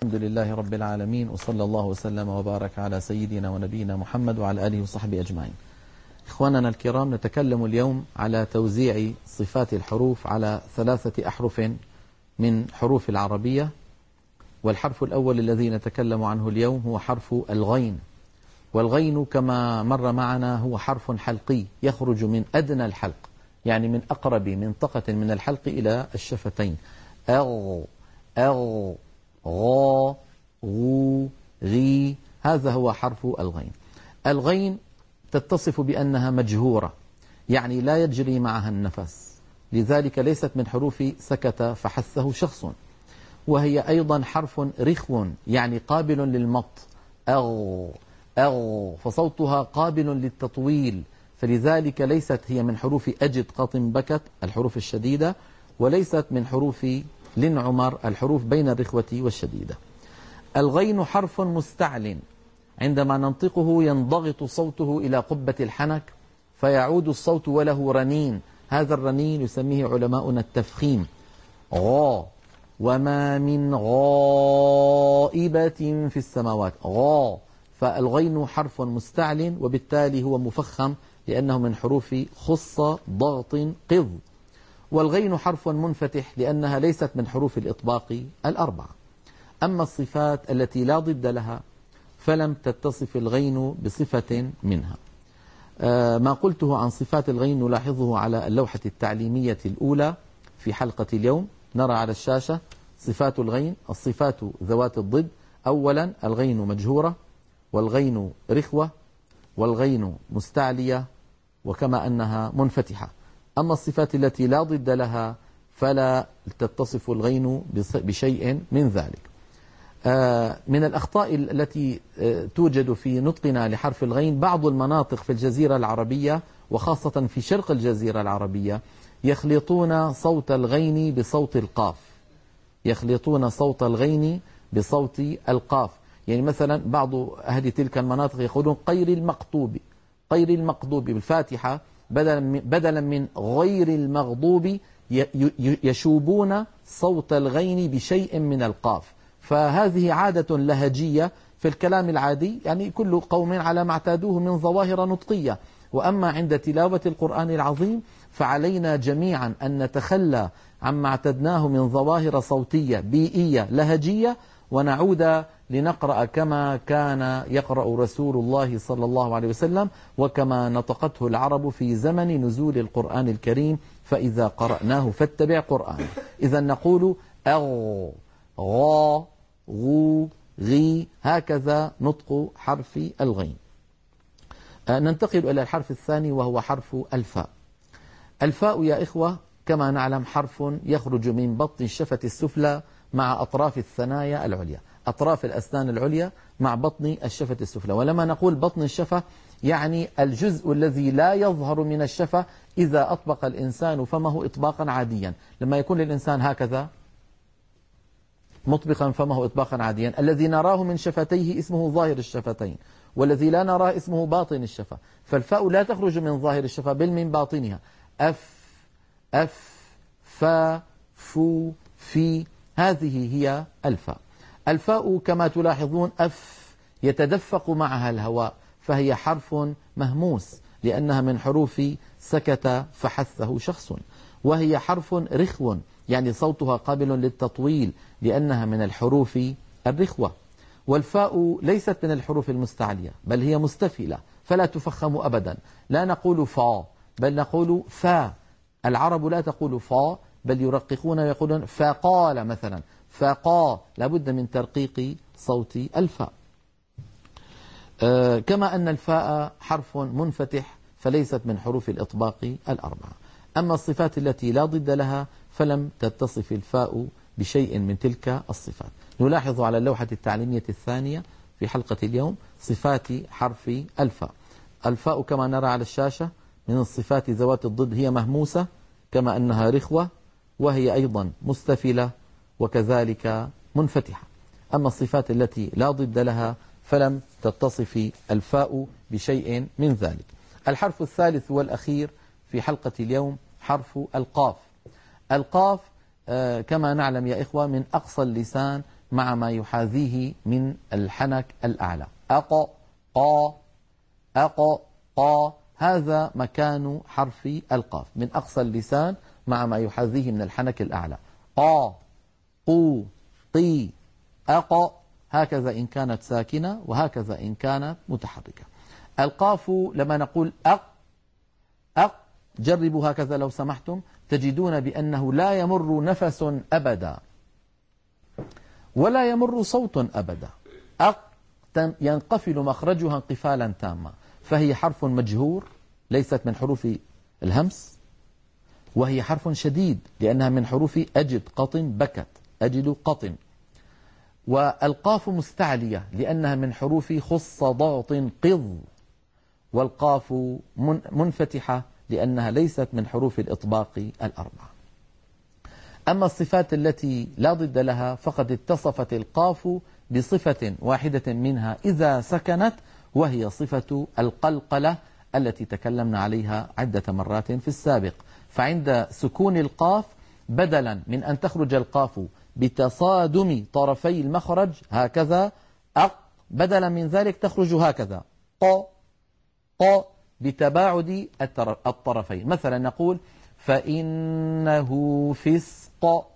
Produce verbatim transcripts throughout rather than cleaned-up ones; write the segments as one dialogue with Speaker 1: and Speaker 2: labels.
Speaker 1: الحمد لله رب العالمين، وصلى الله وسلم وبارك على سيدنا ونبينا محمد وعلى آله وصحبه أجمعين. إخواننا الكرام، نتكلم اليوم على توزيع صفات الحروف على ثلاثة أحرف من حروف العربية. والحرف الأول الذي نتكلم عنه اليوم هو حرف الغين. والغين كما مر معنا هو حرف حلقي يخرج من أدنى الحلق، يعني من أقرب منطقة من الحلق إلى الشفتين. أغ أغ غا غو غي، هذا هو حرف الغين. الغين تتصف بأنها مجهورة، يعني لا يجري معها النفس، لذلك ليست من حروف سكت فحثه شخص. وهي أيضا حرف رخو، يعني قابل للمط. أغ أغ فصوتها قابل للتطويل، فلذلك ليست هي من حروف أجد قط بكت الحروف الشديدة، وليست من حروف لن عمر الحروف بين الرخوة والشديدة. الغين حرف مستعل، عندما ننطقه ينضغط صوته إلى قبة الحنك فيعود الصوت وله رنين، هذا الرنين يسميه علماؤنا التفخيم. غا وما من غائبة في السماوات، غا، فالغين حرف مستعل وبالتالي هو مفخم لأنه من حروف خص ضغط قض. والغين حرف منفتح لأنها ليست من حروف الإطباق الأربعة. أما الصفات التي لا ضد لها فلم تتصف الغين بصفة منها. آه ما قلته عن صفات الغين نلاحظه على اللوحة التعليمية الأولى في حلقة اليوم. نرى على الشاشة صفات الغين، الصفات ذوات الضد. أولا الغين مجهورة، والغين رخوة، والغين مستعلية، وكما أنها منفتحة. أما الصفات التي لا ضد لها فلا تتصف الغين بشيء من ذلك. من الأخطاء التي توجد في نطقنا لحرف الغين، بعض المناطق في الجزيرة العربية وخاصة في شرق الجزيرة العربية يخلطون صوت الغين بصوت القاف، يخلطون صوت الغين بصوت القاف. يعني مثلا بعض أهل تلك المناطق يقولون غير المقطوب، غير المقطوب بالفاتحة بدلا من غير المغضوب يشوبون صوت الغين بشيء من القاف. فهذه عادة لهجية في الكلام العادي، يعني كل قوم على ما اعتادوه من ظواهر نطقية. وأما عند تلاوة القرآن العظيم فعلينا جميعا أن نتخلى عما اعتدناه من ظواهر صوتية بيئية لهجية، ونعود لنقرأ كما كان يقرأ رسول الله صلى الله عليه وسلم، وكما نطقته العرب في زمن نزول القرآن الكريم، فإذا قرأناه فاتبع قرآن. إذا نقول أغ غا غو غي، هكذا نطق حرف الغين. ننتقل إلى الحرف الثاني وهو حرف الفاء. الفاء يا إخوة كما نعلم حرف يخرج من بطن الشفة السفلى مع أطراف الثنايا العليا، أطراف الأسنان العليا مع بطن الشفة السفلى. ولما نقول بطن الشفة يعني الجزء الذي لا يظهر من الشفة إذا أطبق الإنسان فمه إطباقا عاديا. لما يكون الإنسان هكذا مطبقا فمه إطباقا عاديا، الذي نراه من شفتيه اسمه ظاهر الشفتين، والذي لا نراه اسمه باطن الشفة. فالفاء لا تخرج من ظاهر الشفة بل من باطنها. أف أف فا فو في، هذه هي الفاء. الفاء كما تلاحظون أف يتدفق معها الهواء، فهي حرف مهموس لأنها من حروف سكت فحثه شخص. وهي حرف رخو، يعني صوتها قابل للتطويل لأنها من الحروف الرخوة. والفاء ليست من الحروف المستعلية بل هي مستفلة، فلا تفخم أبدا. لا نقول فا بل نقول فا. العرب لا تقول فا بل يرققون ويقولون فقال مثلا، فقا، لابد من ترقيق صوت الفاء. آه كما أن الفاء حرف منفتح فليست من حروف الإطباق الأربعة. أما الصفات التي لا ضد لها فلم تتصف الفاء بشيء من تلك الصفات. نلاحظ على اللوحة التعليمية الثانية في حلقة اليوم صفات حرف الفاء. الفاء كما نرى على الشاشة من الصفات ذوات الضد، هي مهموسة كما أنها رخوة، وهي أيضا مستفلة وكذلك منفتحة. أما الصفات التي لا ضد لها فلم تتصف الفاء بشيء من ذلك. الحرف الثالث والأخير في حلقة اليوم حرف القاف. القاف آه كما نعلم يا إخوة من أقصى اللسان مع ما يحاذيه من الحنك الأعلى. أق قا أق قا، هذا مكان حرف القاف من أقصى اللسان مع ما يحاذيه من الحنك الأعلى. قا قو قي أق، هكذا إن كانت ساكنة وهكذا إن كانت متحركة. القاف لما نقول أق أق، جربوا هكذا لو سمحتم، تجدون بأنه لا يمر نفس أبدا ولا يمر صوت أبدا. أق ينقفل مخرجها انقفالا تاما، فهي حرف مجهور ليست من حروف الهمس، وهي حرف شديد لأنها من حروف أجد قطن بكت أجد قطن. والقاف مستعلية لأنها من حروف خص ضغط قض، والقاف منفتحة لأنها ليست من حروف الإطباق الأربعة. أما الصفات التي لا ضد لها فقد اتصفت القاف بصفة واحدة منها إذا سكنت، وهي صفة القلقلة التي تكلمنا عليها عدة مرات في السابق. فعند سكون القاف بدلا من أن تخرج القاف بتصادم طرفي المخرج هكذا أق، بدلا من ذلك تخرج هكذا ق ق بتباعد الطرفين. مثلا نقول فإنه فسق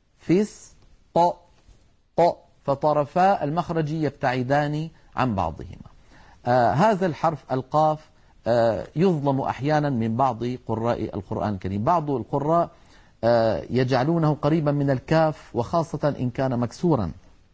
Speaker 1: فسق ق، فطرفا المخرج يبتعدان عن بعضهما. آه هذا الحرف القاف آه يظلم أحيانا من بعض قراء القرآن الكريم. بعض القراء آه يجعلونه قريبا من الكاف، وخاصة إن كان مكسورا.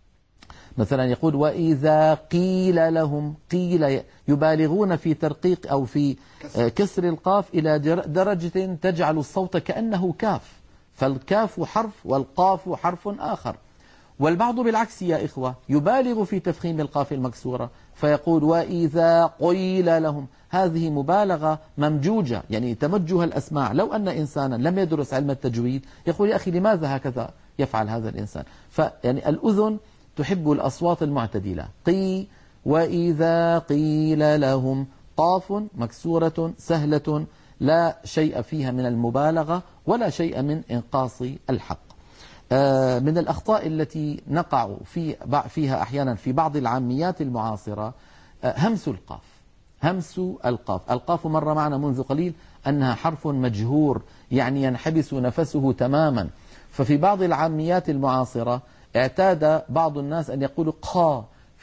Speaker 1: مثلا يقول وإذا قيل لهم، قيل يبالغون في ترقيق أو في آه كسر القاف إلى درجة تجعل الصوت كأنه كاف، فالكاف حرف والقاف حرف آخر. والبعض بالعكس يا إخوة يبالغ في تفخيم القاف المكسورة فيقول وإذا قيل لهم، هذه مبالغة ممجوجة، يعني تمجه الأسماع. لو أن إنسانا لم يدرس علم التجويد يقول يا أخي لماذا هكذا يفعل هذا الإنسان؟ فيعني الأذن تحب الأصوات المعتدلة. قي وإذا قيل لهم، قاف مكسورة سهلة لا شيء فيها من المبالغة ولا شيء من إنقاص الحق. من الأخطاء التي نقع في فيها أحيانا في بعض العاميات المعاصرة همس القاف. همس القاف القاف مر معنا منذ قليل أنها حرف مجهور، يعني ينحبس نفسه تماما. ففي بعض العاميات المعاصرة اعتاد بعض الناس أن يقولوا قا،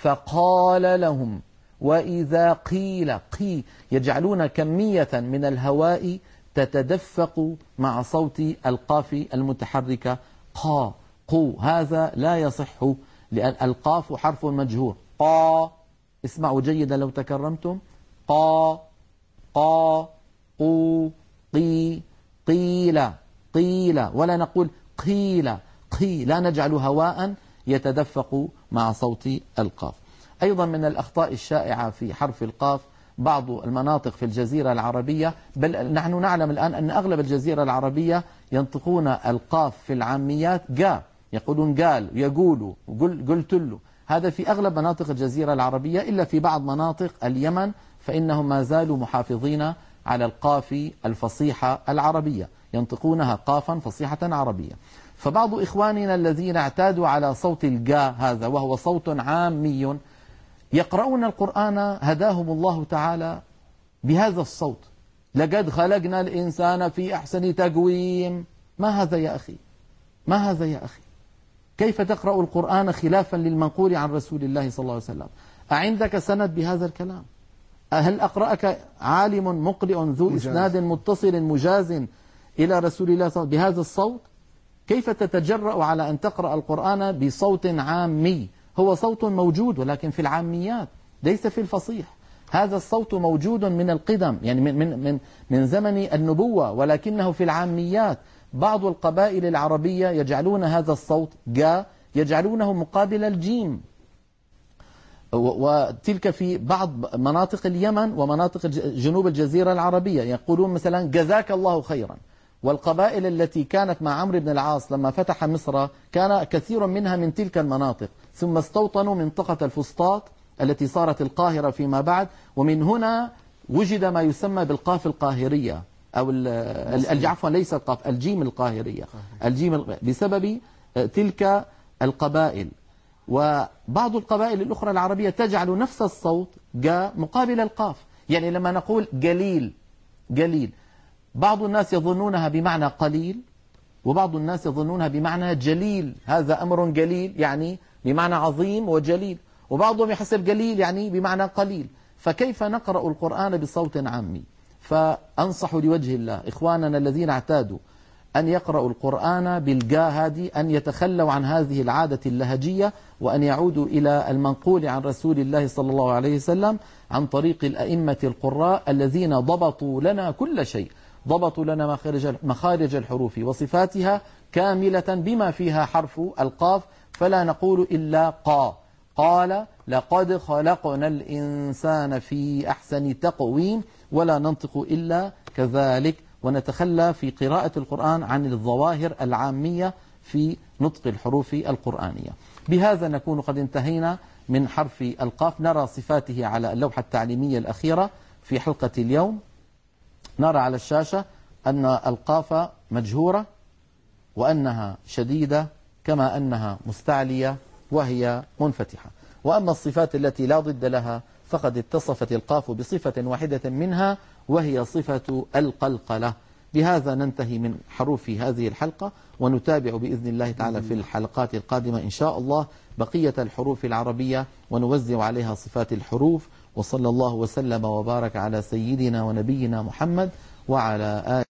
Speaker 1: فقال لهم وإذا قيل قي، يجعلون كمية من الهواء تتدفق مع صوت القاف المتحركة قا قو. هذا لا يصح لأن القاف حرف مجهور. قا، اسمعوا جيدا لو تكرمتم، قا قا قو قي قيل قيل، ولا نقول قيل قي، لا نجعل هواء يتدفق مع صوت القاف. أيضا من الأخطاء الشائعة في حرف القاف بعض المناطق في الجزيرة العربية، بل نحن نعلم الآن أن أغلب الجزيرة العربية ينطقون القاف في العاميات قا، يقولون قال يقولوا قل قلت له. هذا في أغلب مناطق الجزيرة العربية، إلا في بعض مناطق اليمن فإنهم ما زالوا محافظين على القاف الفصيحة العربية، ينطقونها قافا فصيحة عربية. فبعض إخواننا الذين اعتادوا على صوت القا هذا وهو صوت عامي يقرؤون القرآن هداهم الله تعالى بهذا الصوت. لقد خلقنا الإنسان في أحسن تقويم. ما هذا يا أخي؟ ما هذا يا أخي؟ كيف تقرأ القرآن خلافا للمنقول عن رسول الله صلى الله عليه وسلم؟ أعندك سند بهذا الكلام؟ هل أقرأك عالم مقرئ ذو مجاز. إسناد متصل مجاز إلى رسول الله صلى الله عليه وسلم بهذا الصوت؟ كيف تتجرأ على أن تقرأ القرآن بصوت عامي؟ هو صوت موجود ولكن في العاميات ليس في الفصيح. هذا الصوت موجود من القدم، يعني من من من من زمن النبوة، ولكنه في العاميات. بعض القبائل العربية يجعلون هذا الصوت جا، يجعلونه مقابل الجيم. وتلك في بعض مناطق اليمن ومناطق جنوب الجزيرة العربية يقولون مثلا جزاك الله خيرا. والقبائل التي كانت مع عمرو بن العاص لما فتح مصر كان كثير منها من تلك المناطق، ثم استوطنوا منطقة الفسطاط التي صارت القاهرة فيما بعد، ومن هنا وجد ما يسمى بالقاف القاهرية أو عفوا ليس القاف، الجيم القاهرية، الجيم بسبب تلك القبائل. وبعض القبائل الأخرى العربية تجعل نفس الصوت جا مقابل القاف. يعني لما نقول قليل قليل، بعض الناس يظنونها بمعنى قليل، وبعض الناس يظنونها بمعنى جليل، هذا أمر قليل يعني بمعنى عظيم وجليل، وبعضهم يحسب قليل يعني بمعنى قليل. فكيف نقرأ القرآن بصوت عامي؟ فأنصح لوجه الله إخواننا الذين اعتادوا أن يقرأوا القرآن بالجاء هذه أن يتخلوا عن هذه العادة اللهجية، وأن يعودوا إلى المنقول عن رسول الله صلى الله عليه وسلم عن طريق الأئمة القراء الذين ضبطوا لنا كل شيء، ضبطوا لنا مخارج مخارج الحروف وصفاتها كاملة بما فيها حرف القاف، فلا نقول إلا قا. قال لقد خلقنا الإنسان في أحسن تقويم، ولا ننطق إلا كذلك، ونتخلى في قراءة القرآن عن الظواهر العامية في نطق الحروف القرآنية. بهذا نكون قد انتهينا من حرف القاف. نرى صفاته على اللوحة التعليمية الأخيرة في حلقة اليوم. نرى على الشاشة أن القاف مجهورة، وأنها شديدة، كما أنها مستعلية وهي منفتحة. وأما الصفات التي لا ضد لها فقد اتصفت القاف بصفة واحدة منها، وهي صفة القلقلة. بهذا ننتهي من حروف هذه الحلقة، ونتابع بإذن الله تعالى في الحلقات القادمة إن شاء الله بقية الحروف العربية، ونوزع عليها صفات الحروف. وصلى الله وسلم وبارك على سيدنا ونبينا محمد وعلى آله